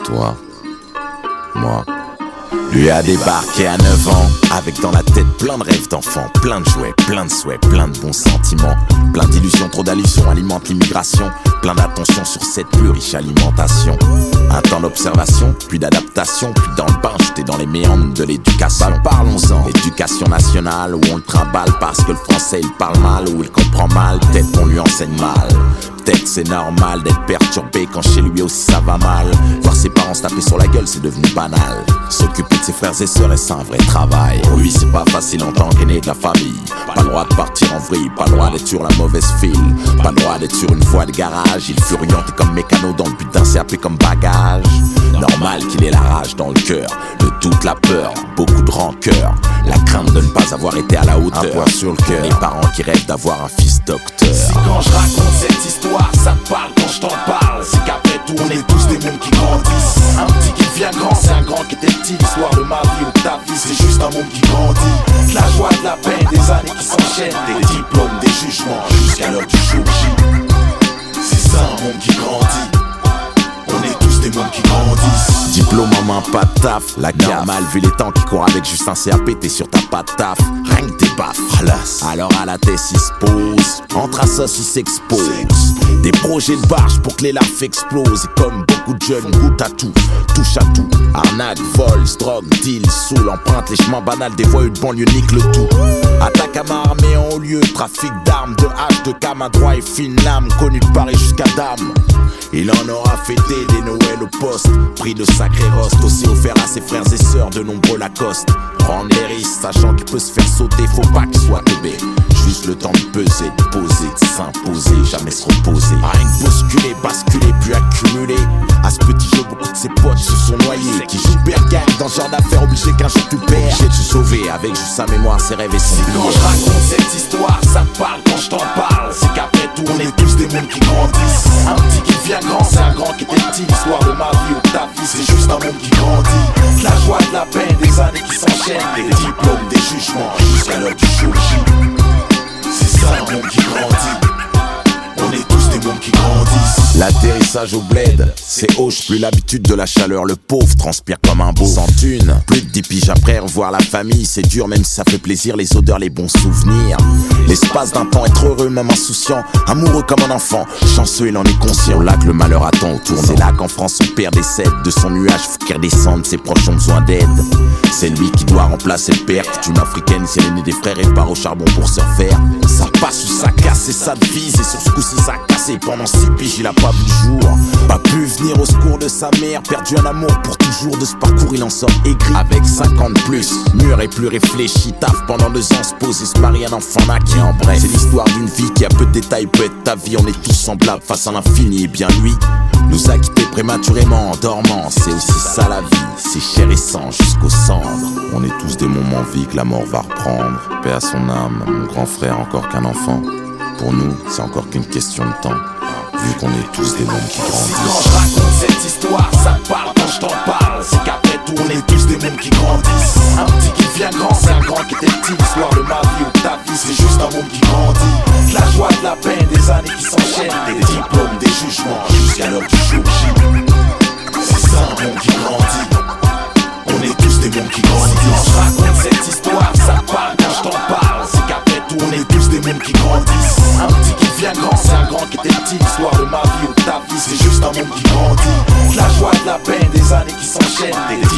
toi, moi. Lui a débarqué à 9 ans, avec dans la tête plein de rêves d'enfants, plein de jouets, plein de souhaits, plein de bons sentiments, plein d'illusions, trop d'allusions alimentent l'immigration, plein d'attention sur cette plus riche alimentation. Un temps d'observation, puis d'adaptation, puis dans le bain, jeté dans les méandres de l'éducation. Parlons-en, l'éducation nationale, où on le trimballe parce que le français il parle mal, ou il comprend mal, peut-être qu'on lui enseigne mal. Peut-être c'est normal d'être perturbé quand chez lui aussi ça va mal. Voir ses parents se taper sur la gueule c'est devenu banal. S'occuper de ses frères et sœurs c'est un vrai travail. Pour lui c'est pas facile en tant qu'aîné de la famille. Pas le droit de partir en vrille, pas le droit d'être sur la mauvaise file, pas le droit d'être sur une voie de garage. Il fut orienté comme mécano dans le but d'un CAP comme bagage. Normal qu'il ait la rage dans le cœur, le doute, la peur, beaucoup de rancœur, la crainte de ne pas avoir été à la hauteur. Un poids sur le cœur, les parents qui rêvent d'avoir un fils docteur. Si quand je raconte cette histoire, ça te parle quand je t'en parle. C'est qu'après tout on est tous des mômes qui grandissent. Un petit qui devient grand, c'est un grand qui était petit. L'histoire de ma vie ou de ta vie, c'est juste un môme qui grandit. De la joie, de la peine, des années qui s'enchaînent, des diplômes, des jugements, jusqu'à l'heure du jour J. C'est ça un môme qui grandit. On est tous des mômes qui grandissent. Diplôme en main, pas de taf, la gamme mal vu les temps qui courent avec juste un CAP, t'es sur ta pas de taf, rien que t'es baffes. Alors à la tête il se pose, entre assos il s'expose. Des projets de barge pour que les larves explosent. Et comme beaucoup de jeunes goûtent à tout, touche à tout. Arnaque, vols, drogue, deal, saoul, emprunte les chemins banals des voies de banlieue nique le tout. Attaque à main armée en haut lieu, trafic d'armes, de haches, de cam à droit et fine lame, connu de Paris jusqu'à Dame. Il en aura fêté des Noëls au poste, pris de sacrés rostes, aussi offert à ses frères et sœurs de nombreux Lacoste. Prendre les risques, sachant qu'il peut se faire sauter, faut pas qu'il soit teubé. Juste le temps de peser, de poser, de s'imposer, jamais se reposer. Rien que bousculer, basculer, puis accumuler. À ce petit jeu, beaucoup de ses potes se sont noyés. Qui joue gagne dans ce genre d'affaires, obligé qu'un jour tu perds. Obligé de se sauver avec juste sa mémoire, ses rêves et son billet. Quand je raconte cette histoire, ça te parle quand je t'en parle. C'est qu'après tout, on est tous des mômes qui grandissent. Un petit qui devient grand, c'est un grand qui était petit. L'histoire de ma vie ou de ta vie, c'est juste un môme qui grandit. De la joie, de la peine, des années qui s'enchaînent, des diplômes, des jugements, jusqu'à l'heure du jour J. C'est ça un môme qui grandit. On est tous des mômes qui grandissent. L'atterrissage au bled, c'est hoche, plus l'habitude de la chaleur. Le pauvre transpire comme un beau. Sans thune, plus de 10 piges après, revoir la famille, c'est dur même si ça fait plaisir. Les odeurs, les bons souvenirs. L'espace d'un temps, être heureux même insouciant, amoureux comme un enfant, chanceux il en est conscient. Là que le malheur attend autour, c'est là qu'en France son père décède. De son nuage, faut qu'il redescende, ses proches ont besoin d'aide. C'est lui qui doit remplacer le père. Une africaine, c'est l'aîné des frères et part au charbon pour se refaire. Ça passe ou ça casse, c'est ça de vise. Et sur ce coup-ci ça a cassé. Pendant 6 piges il a pas vu le jour. Pas pu venir au secours de sa mère. Perdu un amour pour toujours. De ce parcours il en sort aigri. Avec 50 plus, mûr et plus réfléchi. Taf pendant 2 ans, se pose et se marie, un enfant naquit. En bref, c'est l'histoire d'une vie qui a peu de détails, peut être ta vie. On est tous semblables face à l'infini. Et bien lui nous a quittés prématurément en dormant. C'est aussi ça la vie, c'est chair et sang jusqu'aux cendres. On est tous des moments en vie que la mort va reprendre. Paix à son âme, mon grand frère encore qu'un enfant. Pour nous, c'est encore qu'une question de temps, vu qu'on est tous des mômes qui grandissent. Quand je raconte cette histoire, ça te parle quand je t'en parle. C'est qu'après tout, on est tous des mômes qui grandissent. Un petit qui devient grand, c'est un grand qui était petit. L'histoire de ma vie ou de ta vie, c'est juste un môme qui grandit. De la joie, de la peine, des années qui s'enchaînent, des diplômes, des jugements, jusqu'à l'heure du jour J. C'est ça un môme qui grandit. On est tous des mômes qui grandissent. Quand je raconte cette histoire, ça te parle quand je t'en parle. C'est qu'après tout, on est tous des mômes qui grandissent. Un petit qui devient grand, c'est un grand qui était petit. L'histoire de ma vie ou de ta vie, c'est juste un môme qui grandit. De la joie, de la peine, des années qui s'enchaînent, des